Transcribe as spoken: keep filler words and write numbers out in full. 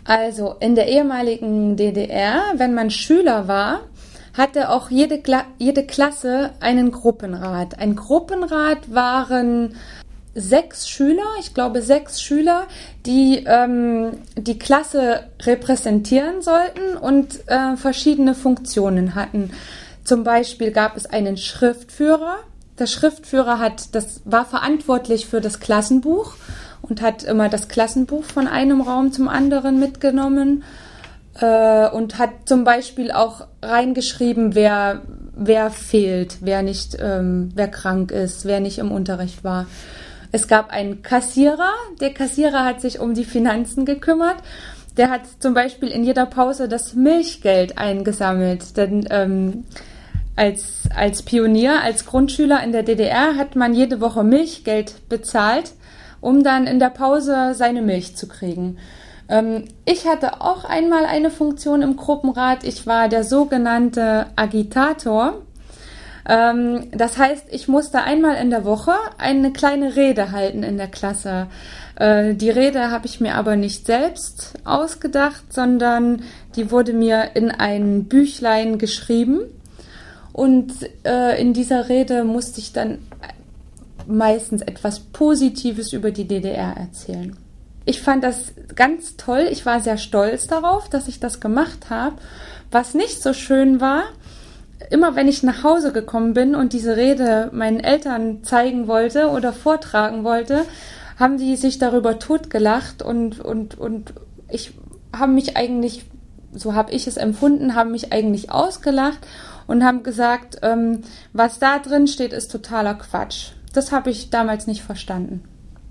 Also in der ehemaligen D D R, wenn man Schüler war, hatte auch jede, Kla- jede Klasse einen Gruppenrat. Ein Gruppenrat waren sechs Schüler, ich glaube sechs Schüler, die ähm, die Klasse repräsentieren sollten und äh, verschiedene Funktionen hatten. Zum Beispiel gab es einen Schriftführer. Der Schriftführer hat, das war verantwortlich für das Klassenbuch und hat immer das Klassenbuch von einem Raum zum anderen mitgenommen äh, und hat zum Beispiel auch reingeschrieben, wer wer fehlt, wer nicht, ähm, wer krank ist, wer nicht im Unterricht war. Es gab einen Kassierer. Der Kassierer hat sich um die Finanzen gekümmert. Der hat zum Beispiel in jeder Pause das Milchgeld eingesammelt. Denn ähm, als, als Pionier, als Grundschüler in der D D R hat man jede Woche Milchgeld bezahlt, um dann in der Pause seine Milch zu kriegen. Ähm, ich hatte auch einmal eine Funktion im Gruppenrat. Ich war der sogenannte Agitator. Das heißt, ich musste einmal in der Woche eine kleine Rede halten in der Klasse. Die Rede habe ich mir aber nicht selbst ausgedacht, sondern die wurde mir in ein Büchlein geschrieben. Und in dieser Rede musste ich dann meistens etwas Positives über die D D R erzählen. Ich fand das ganz toll. Ich war sehr stolz darauf, dass ich das gemacht habe. Was nicht so schön war, immer wenn ich nach Hause gekommen bin und diese Rede meinen Eltern zeigen wollte oder vortragen wollte, haben die sich darüber totgelacht und, und, und ich habe mich eigentlich, so habe ich es empfunden, haben mich eigentlich ausgelacht und haben gesagt, ähm, was da drin steht, ist totaler Quatsch. Das habe ich damals nicht verstanden.